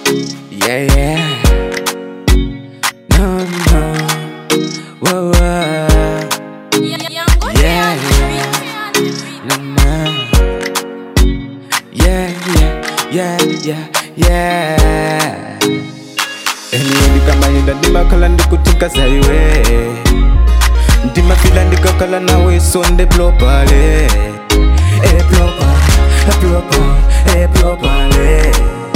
Yeah, yeah. No, no. Whoa, whoa. Yeah, yeah. No, no. Yeah, yeah, yeah, yeah. Anyway, kama yenda ndima kala ndikutika saiwe. Ndima fila ndikakala nawe sonde plopale. Plopa, plopa, plopale.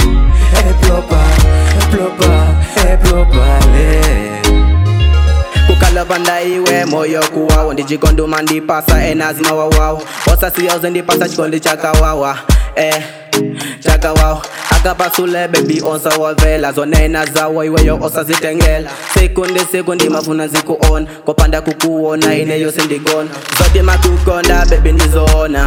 Kukala banda iwe moyo kuwawa ndichikondo mandipasa enazima wawawa osasiyoze ndipasa chikondi chakawawa chakawawa akapasule baby onsa wavela zonena zawo iweyo osazitengela sekundi mafuna zikuona kopanda kukuona ine yose ndigona zote makukonda baby ndizona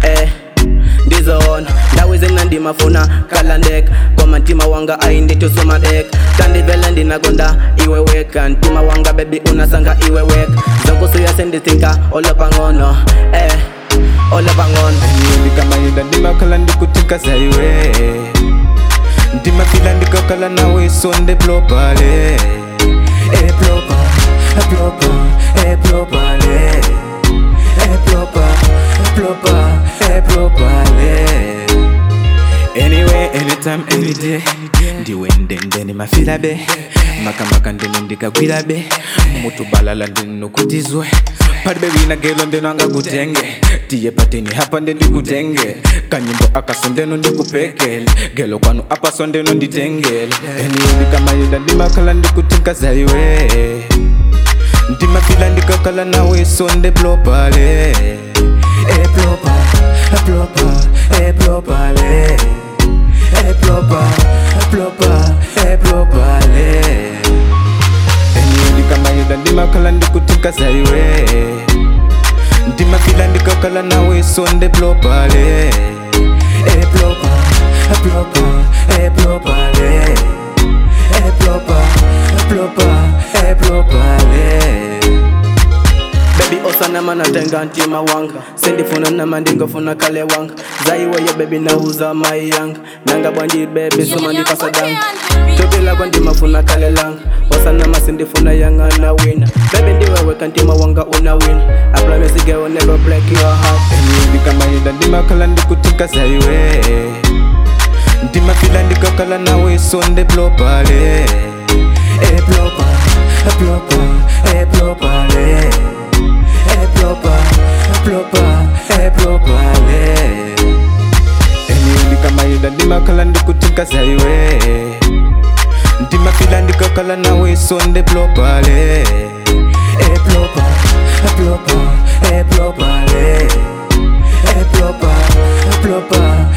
ndizona ndawize ndimafuna kalandeka koma ntima wanga ainditosoma deka tandivele ndinagonda iwe weka ntima wanga baby unasanga iwe weka zonkusuya senditinka olapangono olapangono kama yenda ndimakala ndikutika saiwe ndima fila ndikakala nawe sonde plopale plopa, plopa, plopale plopa, plopa, plopale. Anyway, anytime, any day ndiwe ndende mafila be makamaka ndene ndikagwira be mutu balala ndinokutizwe pad baby na gelo ndeno anga kutenge tiye pateni hapa ndikutenge kanyimbo akasondeno ndikupekele gelo kwanu apa sondeno nditengele. Anyway, kama yenda ndimakala ndikutika saiwe ndima fila ndikakala nawe sonde plopale plopa, plopa, plopale plopa, plopa, plopale. Anyway, kama yenda ndimakala ndikutika saiwe ndima fila ndikakala nawe sonde plopale plopa, plopa, plopale plopa, plopa, plopale. baby osana mana tenga ntima wanga sendifuna nama ndingofuna kale wanga zaiweyo baby nauza mai yanga nanga bwanji baby soma ndikasadanga tobila kwa ndimafuna kale langa osana masindifuna yanga na wina baby ndiweweka ntima wanga una wina I promise you will never break your heart. Anyway, kama yenda ndimakala ndikutika saiwe ndima fila ndikakala nawe sonde plopale plopa, plopa, plopale plopa, plopa, plopale. Anyway, kama yenda ndimakala ndikutika saiwe ndima fila ndikakala nawe sonde plopale plopa, plopa, plopale plopa, plopa,